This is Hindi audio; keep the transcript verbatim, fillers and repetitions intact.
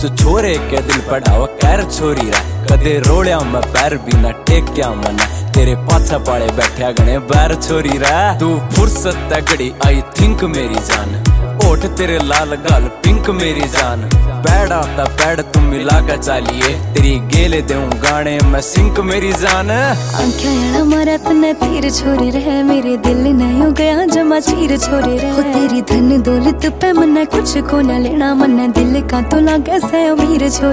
उस छोरे के दिल पढ़ावा कैर छोरी रा कदे रोलिया मैं पैर भी ना टेक्या मना तेरे पाछा पाले बैठा गणे बैर छोरी रा तू फुर्सत तगड़ी आई थिंक मेरी जान ओठ तेरे लाल गाल पिंक मेरी जान बैड आता पैड तुम मिला कर चालिए तेरी गेले देऊं गाने मैं सिंक मेरी जान आंखें मारा तने तीर छोरे रहे मेरे दिल नहीं हो गया जमा चीर छोरे रहे तेरी धन दौलत पे मन्ना कुछ को ना लेना मन्ना दिल का तो लागे से अमीर छोरे